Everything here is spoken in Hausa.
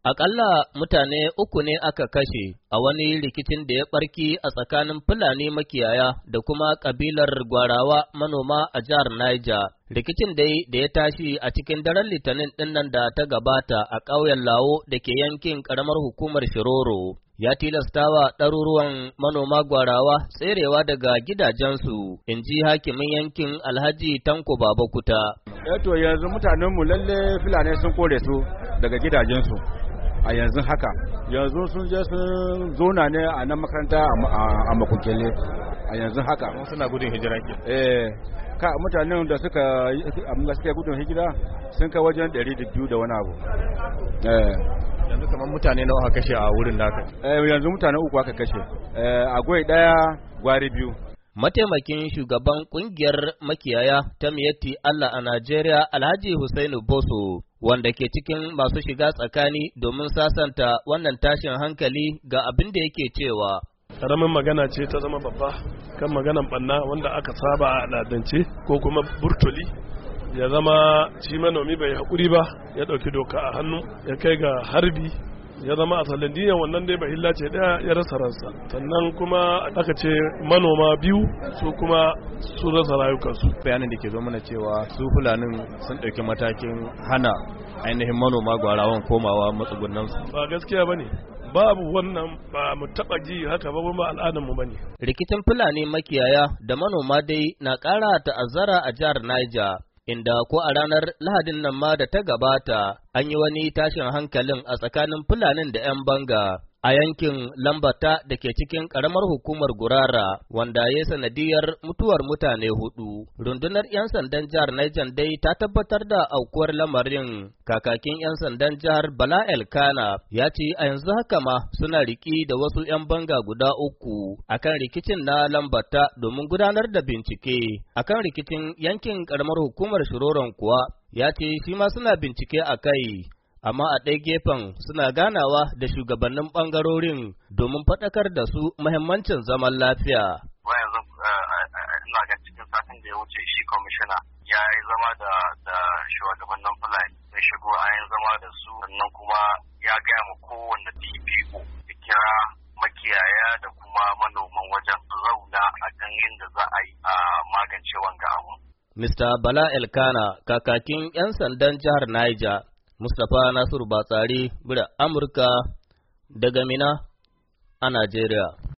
Aƙalla mutane uku ne aka kashe a wani rikicin da ya ɓarki a tsakanin Fulani makiyaya da kuma ƙabilar Gwarawa manoma a jihar Niger. Rikicin dai da ya tashi a cikin daren Litinin ɗinnan da ta gabata a ƙauyen Lawo da ke yankin ƙaramar hukumar Shiroro. Ya tilastawa ɗaruruwan manoma Gwarawa tserewa daga gidajensu, in ji hakimin yankin Alhaji Tanko Babakuta. To yanzu mutanenmu lalle Fulani sun kore su daga gidajensu. A yanzu haka yanzu sun je sun zona ne a nan makaranta a Makunkele a yanzu haka suna gudun hijira ke mutanen da suka gudun hijira sun kai wajen 200 da wani abu. Yanzu kamar mutane nawa aka kashe a wurin naka? Yanzu mutane uku aka kashe, agwai daya, gwari biyu. Mataimakin shugaban kungiyar makiyaya ta Miyatti Allah a Najeriya, Alhaji Hussainu Boso, wanda ke cikin masu shiga tsakani domin sasanta wannan tashin hankali, ga abin da yake cewa. Ƙaramin magana ce ta zama babba kan maganan ɓanna wanda aka saba a al'adance ko kuma burtuli, ya zama shi manomi bai haƙuri ba, ya ɗauki doka a hannu, ya kai ga harbi, ya zama a sanadiyyar wannan dai bahilla ce daya ya rasa ransa. Sannan kuma aka ce manoma biyu su kuma su rasa rayukansu. Bayanin da ke zo mana cewa su Fulanin sun ɗauki matakin hana ainihin manoma Gwarawan komawa matsugunansu. Ba gaskiya bane, babu wannan, ba mu taɓa ji haka ba al'adarmu bane. Rikicin Fulani makiyaya da manoma dai na ƙara ta'azzara a jihar Niger, inda ko a ranar Lahadin nan ma da ta gabata an yi wani tashin hankalin a tsakanin Fulanin da 'yan banga a yankin Lambata da ke cikin ƙaramar hukumar Gurara, wanda ya sanadiyar mutuwar mutane 4. Rundunar 'yan sandan jihar Niger dai ta tabbatar da aukuwar lamarin. Kakakin 'yan sandan jihar Bala Elkana ya ce a yanzu haka ma suna riki da wasu 'yan banga guda 3 akan rikicin na Lambata domin gudanar da bincike. Akan rikicin yankin ƙaramar hukumar Shiroron kuwa ya ce shi ma suna bincike a kai. Amma a ɗaya gefen suna ganawa da shugabannin ɓangarorin domin faɗakar da su muhimmancin zaman lafiya. Yanzu ina ga cikin satin da ya wuce shi kwamishina ya yi zama da shugabannin Fulani ya shigo a yin zama da su, sannan kuma ya gaya ma kowanne DPO ya kira makiyaya da kuma manoman wajen su zauna a kan yadda za a yi a magance wanga abu. Mr. Bala Elkana, kakakin 'yan sandan jihar Niger, Mustapha Nasiru Batsari, Amurka daga Mina a Najeriya.